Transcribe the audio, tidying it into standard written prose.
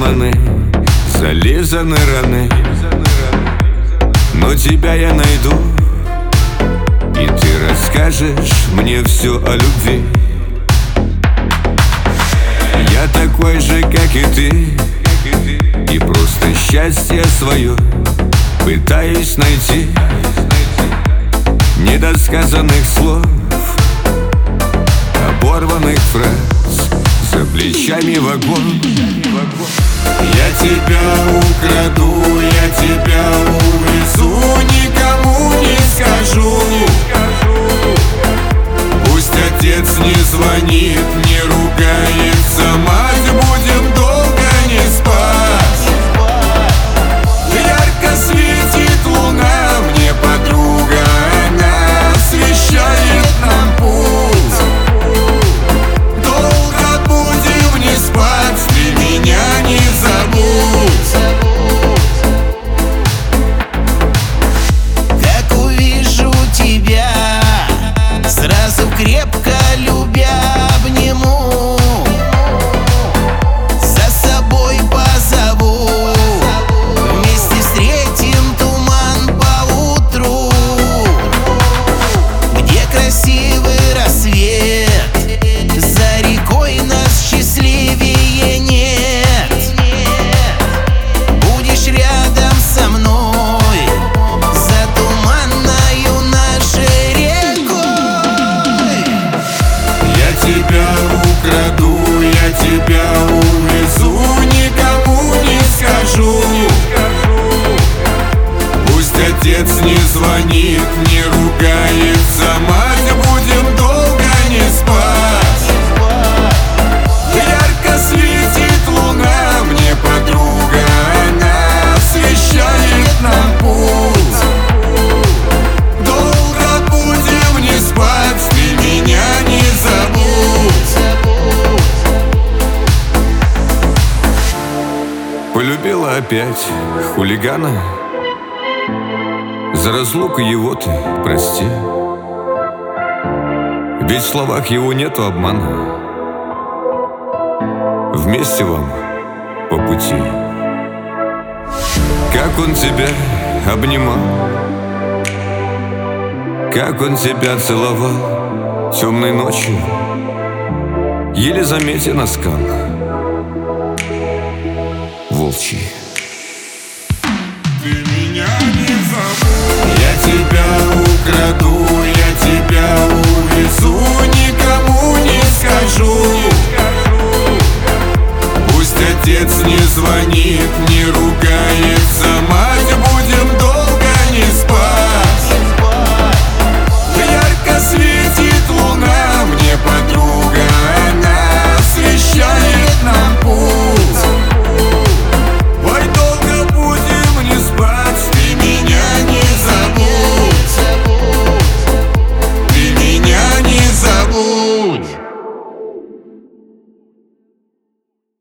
сломаны, зализаны раны. Но тебя я найду, и ты расскажешь мне все о любви. Я такой же, как и ты, и просто счастье свое пытаюсь найти. Недосказанных слов, оборванных фраз, за плечами вагон. Я тебя украду, я тебя увезу, никому не скажу. Пусть отец не звонит, не ругается, мать, будем долго не спать. Ярко светит луна, мне подруга, она освещает нам путь. Долго будем не спать, ты меня не забудь. Как увижу тебя, сразу крепко любя обниму, за собой позову, вместе встретим туман поутру, где красивый рассвет, за рекой нас счастливее нет. Будешь рядом со мной, за туманною нашей рекой. Я тебя украду, я тебя увезу, никому не скажу. Пусть отец не звонит, не ругается, мать, будем долго не спать. Ярко светит луна, мне подруга, она освещает нам путь. Долго будем не спать, ты меня не забудь. Полюбила опять хулигана, за разлуку его ты прости. Ведь в словах его нету обмана, вместе вам по пути. Как он тебя обнимал, как он тебя целовал темной ночью, еле заметен на скалах волчьи. Ты меня не забудь. Я тебя украду, я тебя увезу, никому не скажу. Пусть отец не звонит, не ругается,